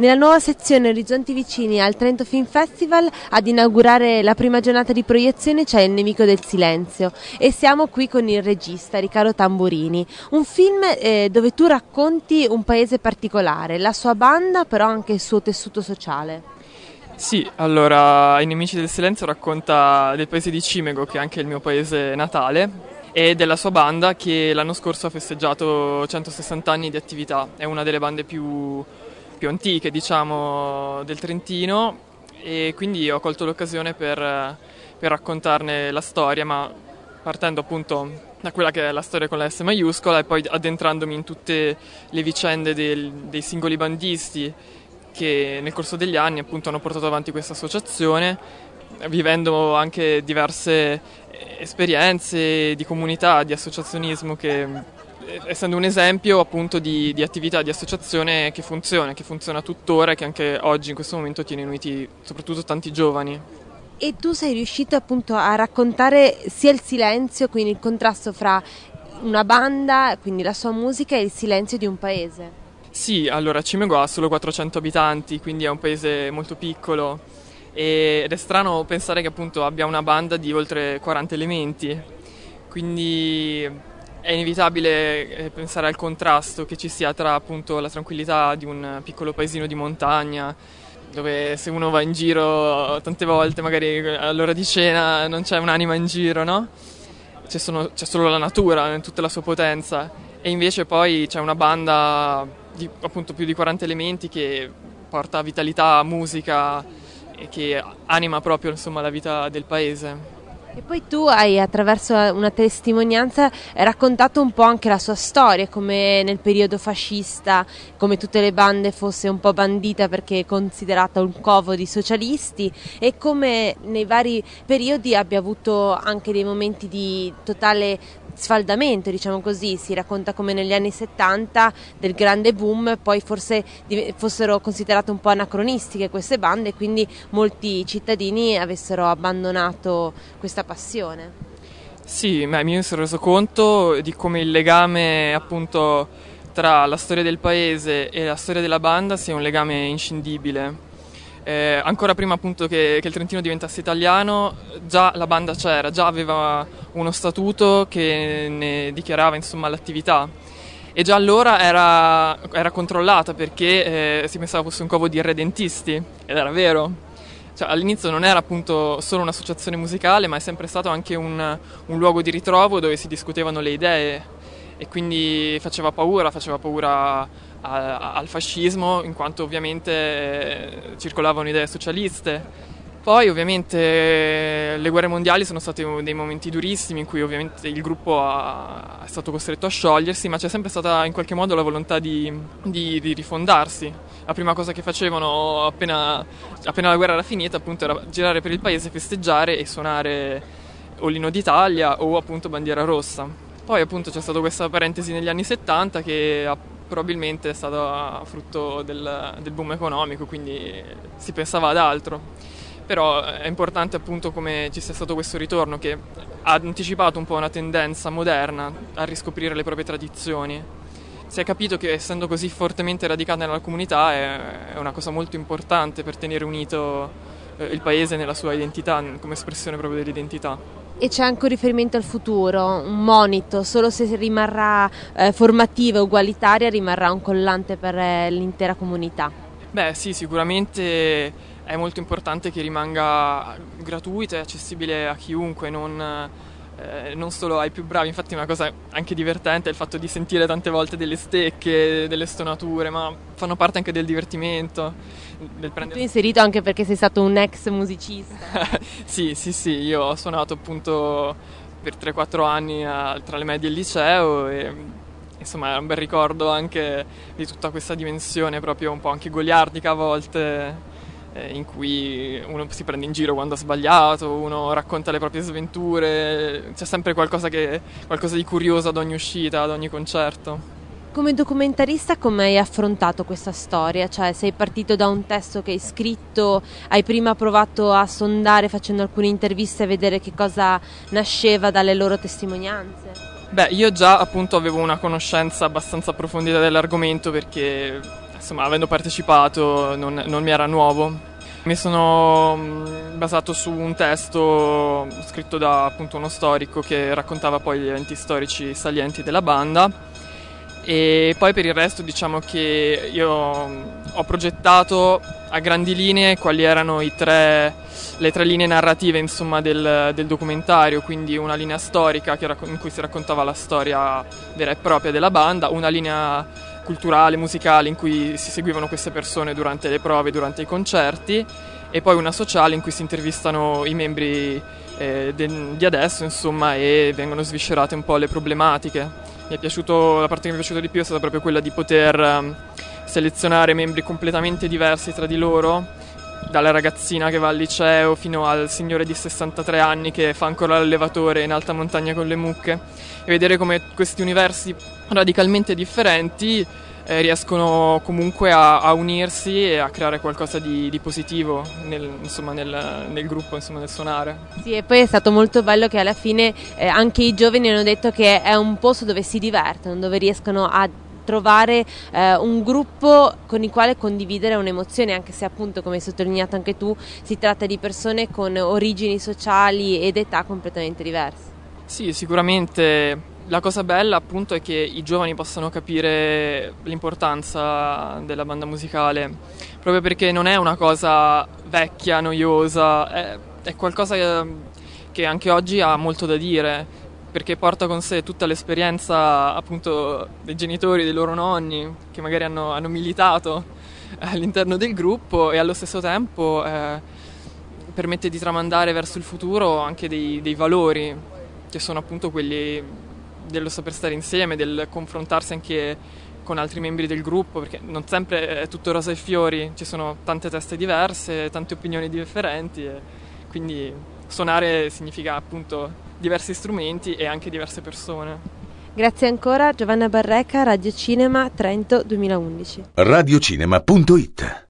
Nella nuova sezione Orizzonti Vicini al Trento Film Festival, ad inaugurare la prima giornata di proiezione, c'è Il nemico del silenzio e siamo qui con il regista Riccardo Tamburini. Un film dove tu racconti un paese particolare, la sua banda, però anche il suo tessuto sociale. Sì, allora I nemici del silenzio racconta del paese di Cimego, che è anche il mio paese natale, e della sua banda che l'anno scorso ha festeggiato 160 anni di attività. È una delle bande più antiche, diciamo, del Trentino, e quindi ho colto l'occasione per raccontarne la storia, ma partendo appunto da quella che è la storia con la S maiuscola e poi addentrandomi in tutte le vicende dei singoli bandisti che nel corso degli anni appunto hanno portato avanti questa associazione, vivendo anche diverse esperienze di comunità, di associazionismo, che essendo un esempio appunto di attività di associazione che funziona tuttora e che anche oggi in questo momento tiene uniti soprattutto tanti giovani. E tu sei riuscito appunto a raccontare sia il silenzio, quindi il contrasto fra una banda, quindi la sua musica, e il silenzio di un paese. Sì, allora Cimego ha solo 400 abitanti, quindi è un paese molto piccolo ed è strano pensare che appunto abbia una banda di oltre 40 elementi, quindi è inevitabile pensare al contrasto che ci sia tra appunto la tranquillità di un piccolo paesino di montagna, dove se uno va in giro tante volte, magari all'ora di cena non c'è un'anima in giro, no? C'è solo la natura in tutta la sua potenza, e invece poi c'è una banda di appunto più di 40 elementi che porta vitalità, musica e che anima proprio insomma la vita del paese. E poi tu hai, attraverso una testimonianza, raccontato un po' anche la sua storia, come nel periodo fascista, come tutte le bande fosse un po' bandita perché considerata un covo di socialisti, e come nei vari periodi abbia avuto anche dei momenti di totale sfaldamento, diciamo così. Si racconta come negli anni 70 del grande boom poi forse fossero considerate un po' anacronistiche queste bande, e quindi molti cittadini avessero abbandonato questa passione. Sì, mi sono reso conto di come il legame appunto tra la storia del paese e la storia della banda sia un legame inscindibile. Ancora prima appunto che il Trentino diventasse italiano, già la banda c'era, già aveva uno statuto che ne dichiarava insomma l'attività, e già allora era controllata perché si pensava fosse un covo di irredentisti, ed era vero. Cioè, all'inizio non era appunto solo un'associazione musicale, ma è sempre stato anche un luogo di ritrovo dove si discutevano le idee, e quindi faceva paura al fascismo, in quanto ovviamente circolavano idee socialiste. Poi ovviamente le guerre mondiali sono stati dei momenti durissimi in cui ovviamente il gruppo è stato costretto a sciogliersi, ma c'è sempre stata in qualche modo la volontà di rifondarsi. La prima cosa che facevano appena la guerra era finita appunto era girare per il paese, festeggiare e suonare o l'Inno d'Italia o appunto Bandiera Rossa. Poi appunto c'è stata questa parentesi negli anni 70 che probabilmente è stata frutto del boom economico, quindi si pensava ad altro. Però è importante appunto come ci sia stato questo ritorno che ha anticipato un po' una tendenza moderna a riscoprire le proprie tradizioni. Si è capito che essendo così fortemente radicata nella comunità è una cosa molto importante per tenere unito il paese nella sua identità, come espressione proprio dell'identità. E c'è anche un riferimento al futuro, un monito: solo se rimarrà formativa e ugualitaria rimarrà un collante per l'intera comunità. Beh sì, sicuramente è molto importante che rimanga gratuito e accessibile a chiunque, non solo ai più bravi. Infatti una cosa anche divertente è il fatto di sentire tante volte delle stecche, delle stonature, ma fanno parte anche del divertimento. Del prendere... Tu inserito anche perché sei stato un ex musicista. Sì, io ho suonato appunto per 3-4 anni tra le medie e il liceo, e insomma è un bel ricordo anche di tutta questa dimensione proprio un po' anche goliardica a volte, in cui uno si prende in giro quando ha sbagliato, uno racconta le proprie sventure, c'è sempre qualcosa di curioso ad ogni uscita, ad ogni concerto. Come documentarista come hai affrontato questa storia? Cioè, sei partito da un testo che hai scritto, hai prima provato a sondare facendo alcune interviste a vedere che cosa nasceva dalle loro testimonianze? Beh, io già appunto avevo una conoscenza abbastanza approfondita dell'argomento perché insomma, avendo partecipato non mi era nuovo. Mi sono basato su un testo scritto da appunto uno storico che raccontava poi gli eventi storici salienti della banda, e poi per il resto diciamo che io ho progettato a grandi linee quali erano le tre linee narrative, insomma, del documentario, quindi una linea storica in cui si raccontava la storia vera e propria della banda, una linea culturale, musicale, in cui si seguivano queste persone durante le prove, durante i concerti, e poi una sociale in cui si intervistano i membri di adesso, insomma, e vengono sviscerate un po' le problematiche. La parte che mi è piaciuta di più è stata proprio quella di poter selezionare membri completamente diversi tra di loro, dalla ragazzina che va al liceo fino al signore di 63 anni che fa ancora l'allevatore in alta montagna con le mucche, e vedere come questi universi radicalmente differenti riescono comunque a unirsi e a creare qualcosa di positivo nel gruppo, insomma, nel suonare. Sì, e poi è stato molto bello che alla fine anche i giovani hanno detto che è un posto dove si divertono, dove riescono a trovare un gruppo con il quale condividere un'emozione, anche se appunto, come hai sottolineato anche tu, si tratta di persone con origini sociali ed età completamente diverse. Sì, sicuramente. La cosa bella appunto è che i giovani possano capire l'importanza della banda musicale, proprio perché non è una cosa vecchia, noiosa, è qualcosa che anche oggi ha molto da dire, perché porta con sé tutta l'esperienza appunto dei genitori, dei loro nonni, che magari hanno militato all'interno del gruppo, e allo stesso tempo permette di tramandare verso il futuro anche dei valori, che sono appunto quelli dello saper stare insieme, del confrontarsi anche con altri membri del gruppo, perché non sempre è tutto rosa e fiori, ci sono tante teste diverse, tante opinioni differenti, e quindi suonare significa appunto diversi strumenti e anche diverse persone. Grazie ancora, Giovanna Barreca, Radio Cinema Trento 2011. Radiocinema.it